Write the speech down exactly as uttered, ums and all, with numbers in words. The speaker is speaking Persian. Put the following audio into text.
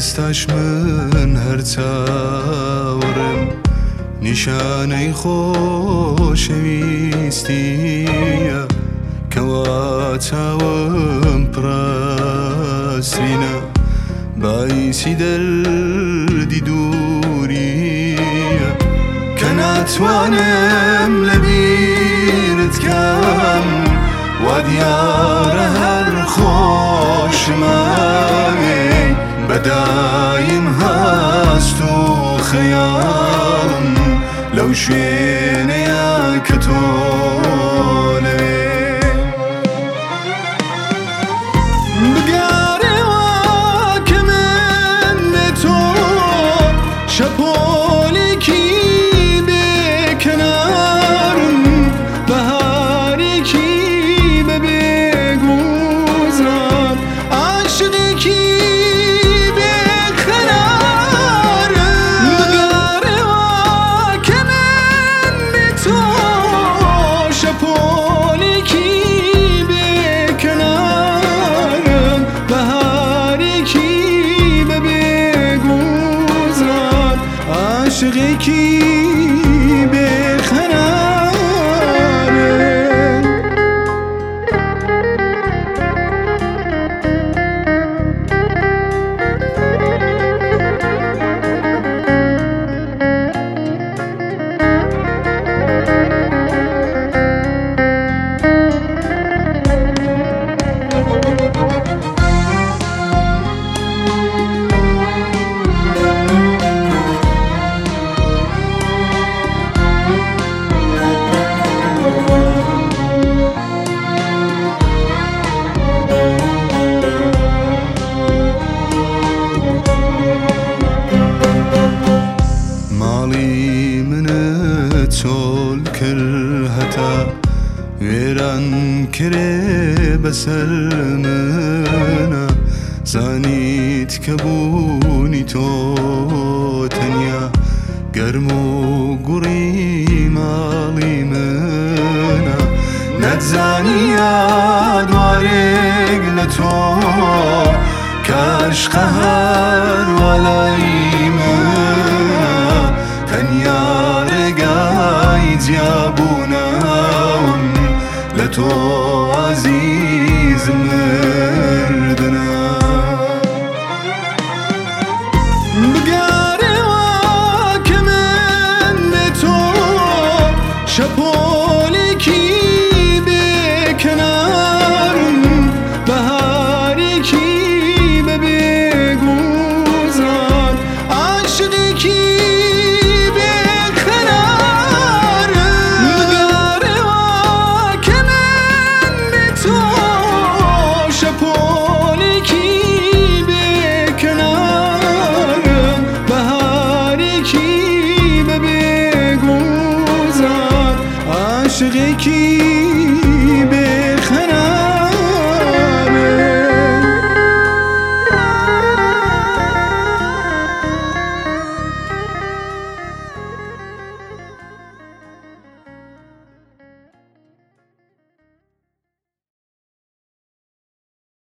ئێستاش من هەر چاوەڕێم نیشانەی خۆشەویستیە کەوا چاوم پڕاسرینە بایسی دەردی دووریە کە ناتوانم لەبیرت کەم وا دیارە هەر خۆشماوێ بەدایم هەست و خەیاڵم لەو شوێنەیە کە تۆ لەوێ بگارێوە کە من بێ تۆ شەپۆلێکی بێکەنارم بەهارێکی بەبێگوزار عاشقێکی عاشقێکی بێخەنارە چۆل کرد هەتا وێران کرێ بەسەر منە زانیت کە بوونی تۆ تەنیا گەرم و گوڕی ماڵی منە نەتزانیە دوارێک لە تۆ کاشقە هەر وەلای منە تەنیا جیابونم لە تۆ عەزیز مردنە بگارێوە کە من بێ تۆ شەپۆلێکی بێکەنارم بەهارێکی بەبێگوزار عاشقێکی عاشقێکی